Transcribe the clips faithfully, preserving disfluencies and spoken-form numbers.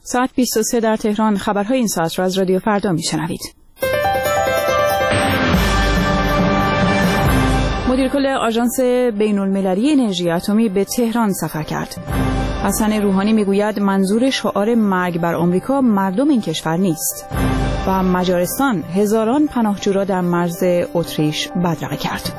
ساعت بیست و سه در تهران. خبرهای این ساعت را از رادیو فردا میشنوید. مدیر کل آژانس بین‌المللی انرژی اتمی به تهران سفر کرد. حسن روحانی میگوید منظور شعار مرگ بر آمریکا مردم این کشور نیست. و مجارستان هزاران پناهجو را در مرز اتریش بدرقه کرد.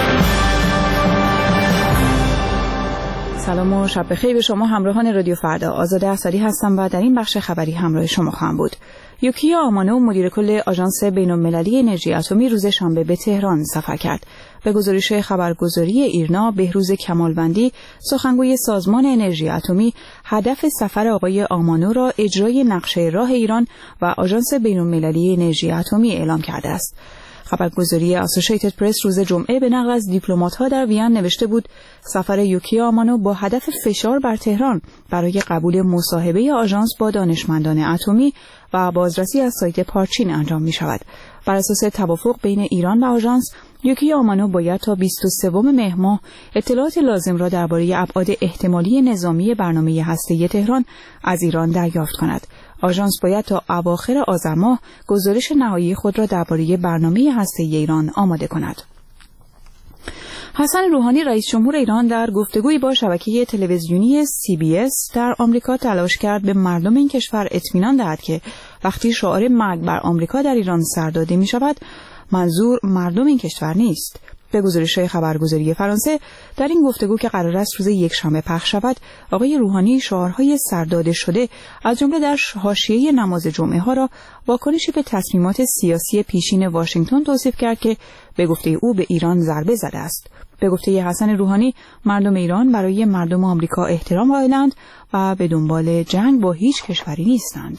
سلام و شب بخیر به شما همراهان رادیو فردا. آزاده احصاری هستم و در این بخش خبری همراه شما خواهم بود. یوکیا آمانو مدیر کل آژانس بین‌المللی انرژی اتمی روز شنبه به تهران سفر کرد. به گزارش خبرگزاری ایرنا، بهروز کمالوندی سخنگوی سازمان انرژی اتمی هدف سفر آقای آمانو را اجرای نقشه راه ایران و آژانس بین‌المللی انرژی اتمی اعلام کرده است. خبرگزاری اسوسییتد پرس روز جمعه به نقل از دیپلمات‌ها در وین نوشته بود سفر یوکیا آمانو با هدف فشار بر تهران برای قبول مصاحبه آژانس با دانشمندان اتمی و بازرسی از سایت پارچین انجام می‌شود. بر اساس توافق بین ایران و آژانس، یوکیا آمانو باید تا بیست و سوم مهر ماه اطلاعات لازم را درباره ابعاد احتمالی نظامی برنامه هسته‌ای تهران از ایران دریافت کند. آژانس باید تا اواخر آذر ماه گزارش نهایی خود را درباره برنامه هسته‌ای ایران آماده کند. حسن روحانی رئیس جمهور ایران در گفتگویی با شبکه تلویزیونی سی بی اس در آمریکا تلاش کرد به مردم این کشور اطمینان دهد که وقتی شعار مرگ بر آمریکا در ایران سر داده می شود، منظور مردم این کشور نیست. به گزارش خبرگزاری فرانسه، در این گفتگو که قرار است روز یکشنبه پخش شود، آقای روحانی شعارهای سرداده شده از جمله در حاشیه نماز جمعه ها را واکنشی به تصمیمات سیاسی پیشین واشنگتن توصیف کرد که به گفته او به ایران ضربه زده است. به گفته حسن روحانی، مردم ایران برای مردم آمریکا احترام قائلند و به دنبال جنگ با هیچ کشوری نیستند.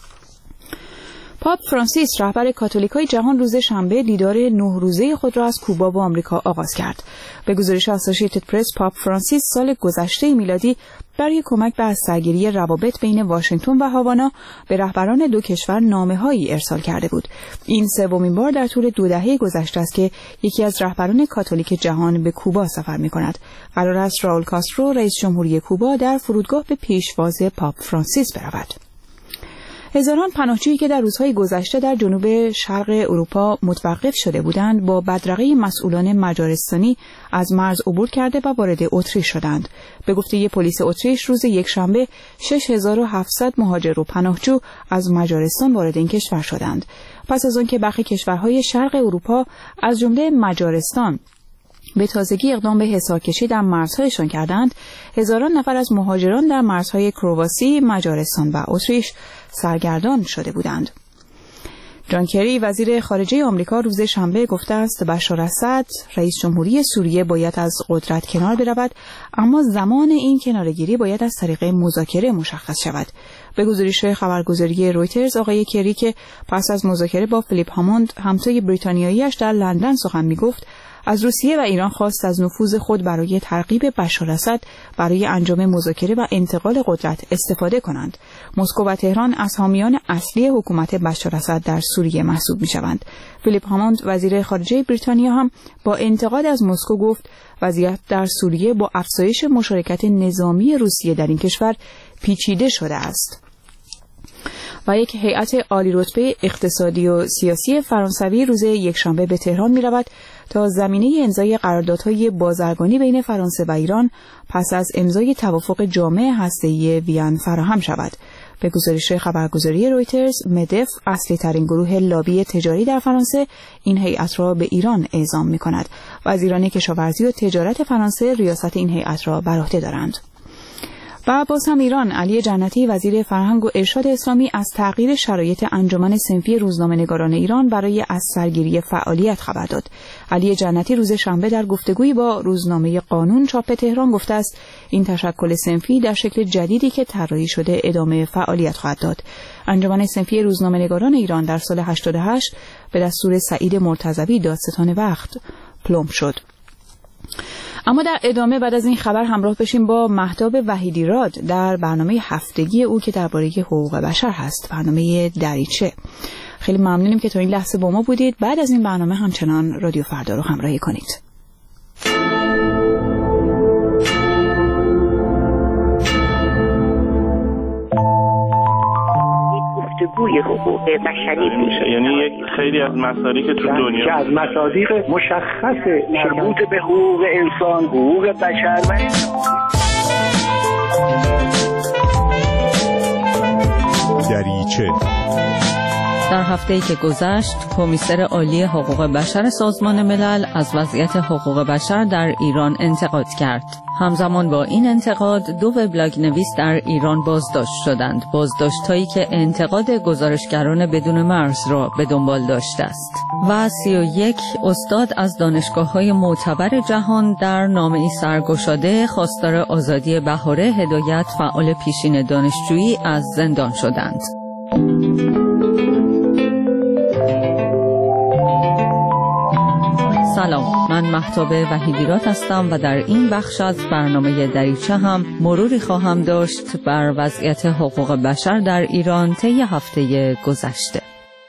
پاپ فرانسیس رهبر کاتولیکای جهان روز شنبه دیدار نه روزه خود را از کوبا و آمریکا آغاز کرد. به گزارش اسوسییتد پرس، پاپ فرانسیس سال گذشته میلادی برای کمک به از سرگیری روابط بین واشنگتن و هاوانا به رهبران دو کشور نامه‌هایی ارسال کرده بود. این سومین بار در طول دو دهه گذشته است که یکی از رهبران کاتولیک جهان به کوبا سفر می‌کند. قرار است راول کاسترو رئیس جمهوری کوبا در فرودگاه به پیشواز پاپ فرانسیس برود. هزاران پناهجویی که در روزهای گذشته در جنوب شرق اروپا متوقف شده بودند با بدرقه مسئولان مجارستانی از مرز عبور کرده و وارد اتریش شدند. به گفته پلیس اتریش روز یکشنبه شش هزار و هفتصد مهاجر و پناهجو از مجارستان وارد این کشور شدند. پس از آنکه برخی کشورهای شرق اروپا از جمله مجارستان به تازگی اقدام به حصارکشی در مرزهایشان کردند، هزاران نفر از مهاجران در مرزهای کرواسی، مجارستان و اتریش سرگردان شده بودند. جان کری وزیر خارجه آمریکا روز شنبه گفته است بشار اسد رئیس جمهوری سوریه باید از قدرت کنار برود، اما زمان این کناره‌گیری باید از طریق مذاکره مشخص شود. به گزارش خبرگزاری رویترز، آقای کری که پس از مذاکره با فیلیپ هاموند همتای بریتانیایی‌اش در لندن سخن می‌گفت، از روسیه و ایران خواست از نفوذ خود برای ترغیب بشار اسد برای انجام مذاکره و انتقال قدرت استفاده کنند. مسکو و تهران از حامیان اصلی حکومت بشار اسد در سوریه محسوب می‌شوند. فیلیپ هاموند وزیر خارجه بریتانیا هم با انتقاد از مسکو گفت وضعیت در سوریه با افزایش مشارکت نظامی روسیه در این کشور پیچیده شده است. و یک هیئت عالی رتبه اقتصادی و سیاسی فرانسوی روز یکشنبه به تهران می رود تا زمینه امضای قراردادهای بازرگانی بین فرانسه و ایران پس از امضای توافق جامع هسته‌ای وین فراهم شود. به گزارش خبرگزاری رویترز، مدف اصلی ترین گروه لابی تجاری در فرانسه این هیئت را به ایران اعزام می کند. وزیران کشاورزی و تجارت فرانسه ریاست این هیئت را بر عهده دارند. و باز هم ایران، علی جنتی وزیر فرهنگ و ارشاد اسلامی از تغییر شرایط انجمن صنفی روزنامه‌نگاران ایران برای از سرگیری فعالیت خبر داد. علی جنتی روز شنبه در گفتگویی با روزنامه قانون چاپ تهران گفته است این تشکل صنفی در شکل جدیدی که طراحی شده ادامه فعالیت خواهد داد. انجمن صنفی روزنامه‌نگاران ایران در سال هشتاد و هشت به دستور سعید مرتضوی دادستان وقت پلمب شد. اما در ادامه بعد از این خبر همراه بشیم با مهتاب وحیدی راد در برنامه هفتگی او که درباره حقوق بشر هست، برنامه دریچه. خیلی ممنونیم که تا این لحظه با ما بودید. بعد از این برنامه همچنان رادیو فردا رو همراهی کنید. گوی حقوق بشری میشه. یعنی یک خیلی از مسائلی که تو دنیا که از مصادیق مشخص مربوط به حقوق انسان، حقوق بشر و دریچه. در هفته‌ای که گذشت، کمیسر عالی حقوق بشر سازمان ملل از وضعیت حقوق بشر در ایران انتقاد کرد. همزمان با این انتقاد، دو وبلاگ نویس در ایران بازداشت شدند. بازداشت‌هایی که انتقاد گزارشگران بدون مرز را به دنبال داشته است. و سی و یک استاد از دانشگاه‌های معتبر جهان در نامه‌ای سرگشاده خواستار آزادی بهاره هدایت، فعال پیشین دانشجویی، از زندان شدند. سلام، من مهتاب وحیدیراد هستم و در این بخش از برنامه دریچه هم مروری خواهم داشت بر وضعیت حقوق بشر در ایران طی هفته گذشته.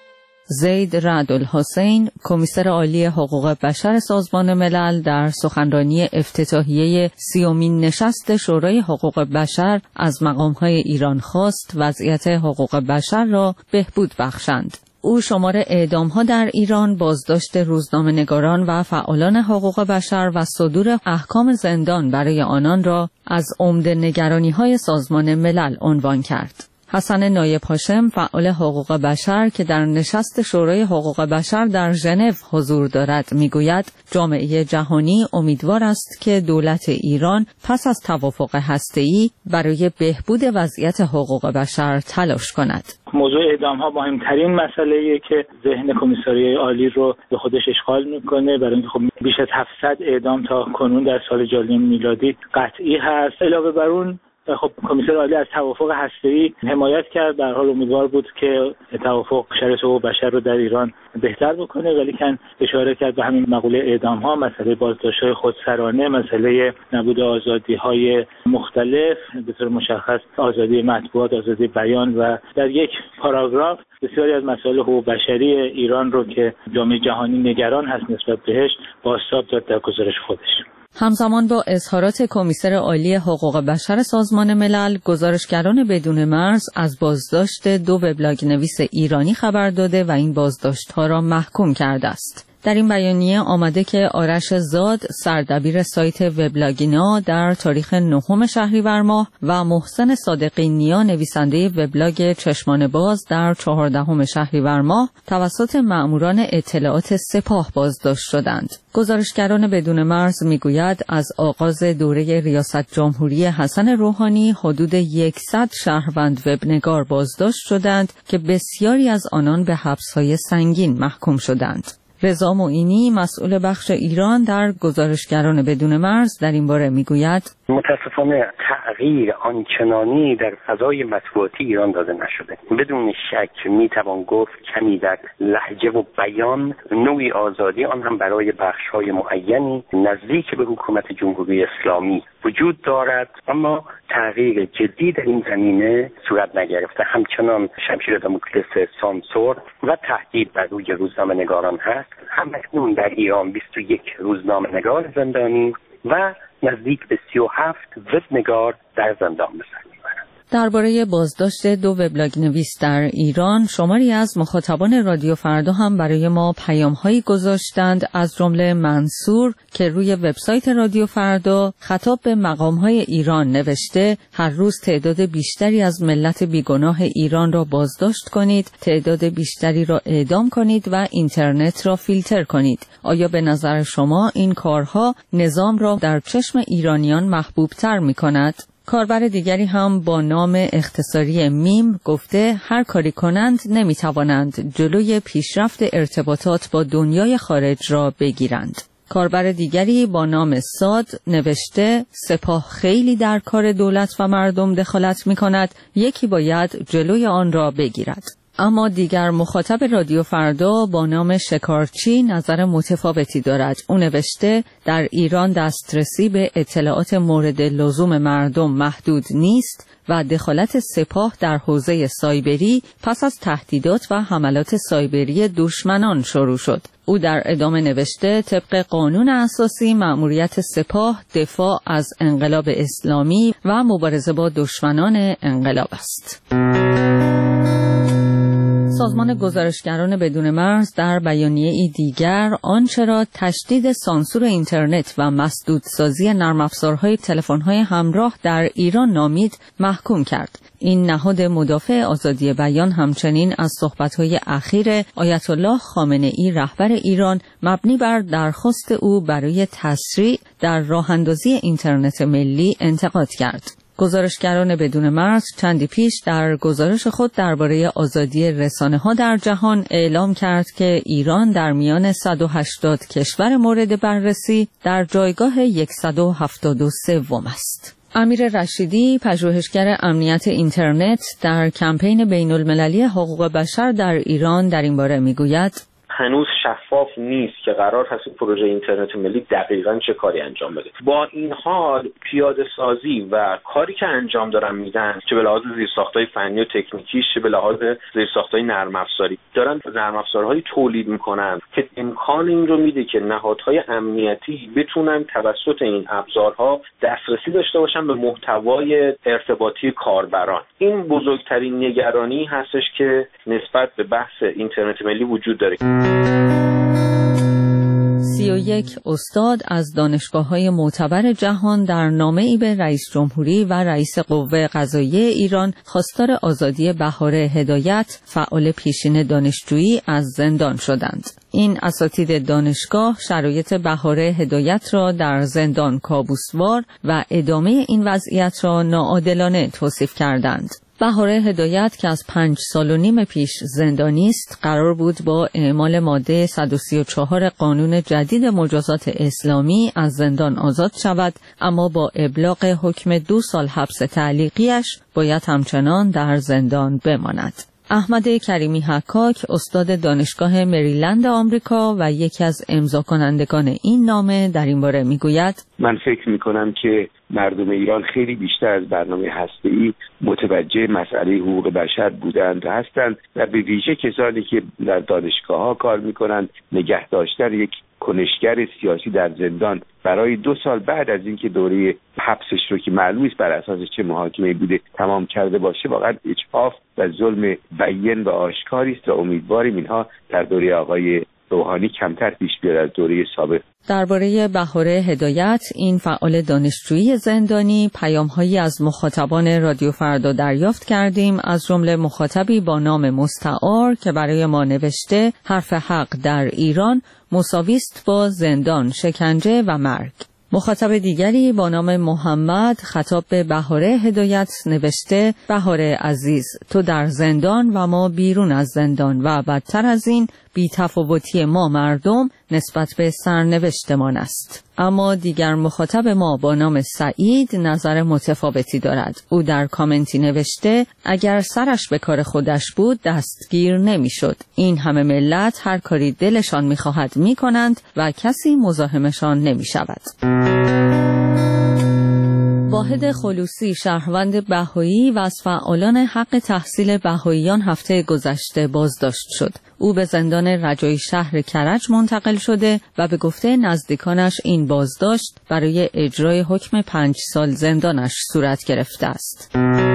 زید رعدالحسین، کمیسر عالی حقوق بشر سازمان ملل، در سخنرانی افتتاحیه سیومین نشست شورای حقوق بشر از مقام‌های ایران خواست وضعیت حقوق بشر را بهبود بخشند. او شمار اعدام‌ها در ایران، بازداشت روزنامه‌نگاران و فعالان حقوق بشر و صدور احکام زندان برای آنان را از عمده نگرانی‌های سازمان ملل عنوان کرد. حسن نایب هاشم، فعال حقوق بشر که در نشست شورای حقوق بشر در ژنو حضور دارد، میگوید جامعه جهانی امیدوار است که دولت ایران پس از توافق هسته‌ای برای بهبود وضعیت حقوق بشر تلاش کند. موضوع اعدام ها مهمترین مسئله‌ایه که ذهن کمیساریای عالی رو به خودش اشغال میکنه، برای اینکه خب بیش از هفتصد اعدام تا کنون در سال جاری میلادی قطعی هست. علاوه بر اون خب کمیسر عالی از توافق هسته‌ای حمایت کرد، در حال امیدوار بود که توافق شرایط حقوق بشر رو در ایران بهتر بکنه، ولی کن اشاره کرد به همین مقوله اعدام ها، مسئله بازداشت‌های خودسرانه، مسئله نبود آزادی‌های مختلف، به طور مشخص آزادی مطبوعات، آزادی بیان، و در یک پاراگراف بسیاری از مسائل حقوق بشری ایران رو که جامعه جهانی نگران هست نسبت بهش بازتاب داد در گزارش خودش. همزمان با اظهارات کمیسر عالی حقوق بشر سازمان ملل، گزارشگران بدون مرز از بازداشت دو وبلاگ نویس ایرانی خبر داده و این بازداشت‌ها را محکوم کرده است. در این بیانیه آمده که آرش زاد، سردبیر سایت وبلاگینا، در تاریخ نهم شهریور ماه و محسن صادقی نیا، نویسنده وبلاگ چشمان باز، در چهاردهم شهریور ماه توسط مأموران اطلاعات سپاه بازداشت شدند. گزارشگران بدون مرز میگوید از آغاز دوره ریاست جمهوری حسن روحانی حدود صد شهروند وبنگار بازداشت شدند که بسیاری از آنان به حبس‌های سنگین محکوم شدند. رضا معینی، مسئول بخش ایران در گزارشگران بدون مرز، در این باره میگوید متاسفانه تغییر آنچنانی در فضای مطبوعاتی ایران داده نشده. بدون شک میتوان گفت کمی در لهجه و بیان نوعی آزادی، آن هم برای بخش‌های معینی نزدیک به حکومت جمهوری اسلامی وجود دارد، اما تغییر جدی در این زمینه صورت نگرفته. همچنان شمشیر داموکلس سانسور و تهدید بر روی روزنامه‌نگاران هست. همکنون در ایران بیست و یک روزنامه‌نگار زندانی و نزدیک به سی و هفت وبنگار در زندان به سر میبرند. درباره بازداشت دو وبلاگ نویس در ایران، شماری از مخاطبان رادیو فردا هم برای ما پیام‌هایی گذاشتند، از جمله منصور که روی وبسایت رادیو فردا خطاب به مقام‌های ایران نوشته: هر روز تعداد بیشتری از ملت بیگناه ایران را بازداشت کنید، تعداد بیشتری را اعدام کنید و اینترنت را فیلتر کنید. آیا به نظر شما این کارها نظام را در چشم ایرانیان محبوب‌تر می‌کند؟ کاربر دیگری هم با نام اختصاری میم گفته هر کاری کنند نمیتوانند جلوی پیشرفت ارتباطات با دنیای خارج را بگیرند. کاربر دیگری با نام ساد نوشته سپاه خیلی در کار دولت و مردم دخالت می کند، یکی باید جلوی آن را بگیرد. اما دیگر مخاطب رادیو فردا با نام شکارچی نظر متفاوتی دارد. او نوشته در ایران دسترسی به اطلاعات مورد لزوم مردم محدود نیست و دخالت سپاه در حوزه سایبری پس از تهدیدات و حملات سایبری دشمنان شروع شد. او در ادامه نوشته طبق قانون اساسی مأموریت سپاه دفاع از انقلاب اسلامی و مبارزه با دشمنان انقلاب است. سازمان گزارشگران بدون مرز در بیانیه‌ای دیگر آنچه را تشدید سانسور اینترنت و مسدودسازی نرم افزارهای تلفن‌های همراه در ایران نامید محکوم کرد. این نهاد مدافع آزادی بیان همچنین از صحبت‌های اخیر آیت الله خامنه‌ای رهبر ایران مبنی بر درخواست او برای تسریع در راه‌اندازی اینترنت ملی انتقاد کرد. گزارشگران بدون مرز چندی پیش در گزارش خود درباره آزادی رسانه‌ها در جهان اعلام کرد که ایران در میان صد و هشتاد کشور مورد بررسی در جایگاه صد و هفتاد و سه است. امیر رشیدی، پژوهشگر امنیت اینترنت در کمپین بین‌المللی حقوق بشر در ایران در این باره میگوید: هنوز شفاف نیست که قرار هست پروژه اینترنت ملی دقیقاً چه کاری انجام بده. با این حال پیاده سازی و کاری که انجام دارن میدن، چه به لحاظ زیرساخت‌های فنی و تکنیکی، چه به لحاظ زیرساخت‌های نرم افزاری، دارن نرم افزارهایی تولید میکنن که امکان این رو میده که نهادهای امنیتی بتونن توسط این ابزارها دسترسی داشته باشن به محتوای ارتباطی کاربران. این بزرگترین نگرانی هستش که نسبت به بحث اینترنت ملی وجود داره. سی و یک استاد از دانشگاه‌های معتبر جهان در نامه‌ای به رئیس جمهوری و رئیس قوه قضاییه ایران خواستار آزادی بهاره هدایت، فعال پیشین دانشجویی، از زندان شدند. این اساتید دانشگاه شرایط بهاره هدایت را در زندان کابوسوار و ادامه این وضعیت را ناعادلانه توصیف کردند. بهاره هدایت که از پنج سال و نیم پیش زندانی است، قرار بود با اعمال ماده صد و سی و چهار قانون جدید مجازات اسلامی از زندان آزاد شود، اما با ابلاغ حکم دو سال حبس تعلیقیش باید همچنان در زندان بماند. احمد کریمی حکاک، استاد دانشگاه مریلند آمریکا و یکی از امضا کنندگان این نامه، در این باره میگوید: من فکر میکنم که مردم ایران خیلی بیشتر از برنامه هسته‌ای متوجه مسئله حقوق بشر بودند و هستند و به ویژه کسانی که در دانشگاه‌ها کار میکنند نگه داشتن یک کنشگر سیاسی در زندان برای دو سال بعد از اینکه دوره حبسش رو که معلوم است بر اساس چه محاکمه‌ای بوده تمام کرده باشه، واقعا اجحاف و ظلم بیان و آشکاری است و امیدواریم اینها در دوره آقای روحانی کمتر پیش بیاد از دوره سابق. درباره بهاره هدایت، این فعال دانشجویی زندانی، پیام‌هایی از مخاطبان رادیو فردا دریافت کردیم، از جمله مخاطبی با نام مستعار که برای ما نوشته حرف حق در ایران مساوی است با زندان، شکنجه و مرگ. مخاطب دیگری با نام محمد خطاب به بهاره هدایت نوشته: بهاره عزیز، تو در زندان و ما بیرون از زندان و بدتر از این بی‌تفاوتی ما مردم نسبت به سرنوشتمان است. اما دیگر مخاطب ما با نام سعید نظر متفاوتی دارد. او در کامنتی نوشته: اگر سرش به کار خودش بود دستگیر نمی‌شد. این همه ملت هر کاری دلشان می‌خواهد می‌کنند و کسی مزاحمشان نمی‌شود. واحد خلوصی، شهروند بهایی و از فعالان حق تحصیل بهاییان، هفته گذشته بازداشت شد. او به زندان رجایی شهر کرج منتقل شده و به گفته نزدیکانش این بازداشت برای اجرای حکم پنج سال زندانش صورت گرفته است.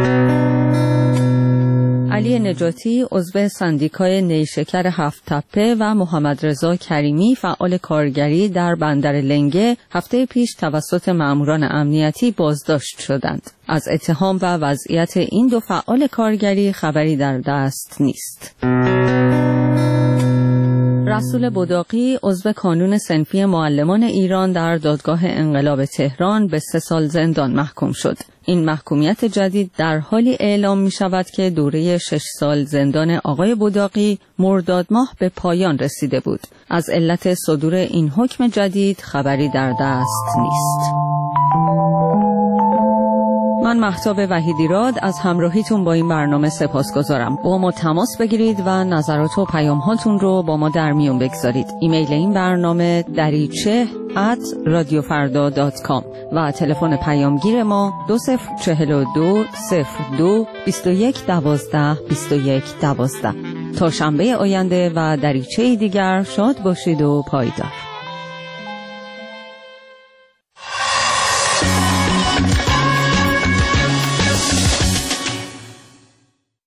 علی نجاتی، عضو سندیکای نیشکر هفت تپه و محمد رضا کریمی، فعال کارگری در بندر لنگه، هفته پیش توسط ماموران امنیتی بازداشت شدند. از اتهام و وضعیت این دو فعال کارگری خبری در دست نیست. رسول بداقی، عضو کانون صنفی معلمان ایران، در دادگاه انقلاب تهران به سه سال زندان محکوم شد. این محکومیت جدید در حالی اعلام می شود که دوره شش سال زندان آقای بداقی مرداد ماه به پایان رسیده بود. از علت صدور این حکم جدید خبری در دست نیست. من مهتاب وحیدیراد از همراهیتون با این برنامه سپاسگزارم. با ما تماس بگیرید و نظرات و پیام‌هاتون رو با ما در میون بگذارید. ایمیل این برنامه دریچه ات رادیو فردا دات کام و تلفن پیامگیر ما دو صفر چهل و دو صفر دو بیست و یک دوازده بیست و یک دوازده. تا شنبه آینده و دریچه دیگر شاد باشید و پایدار.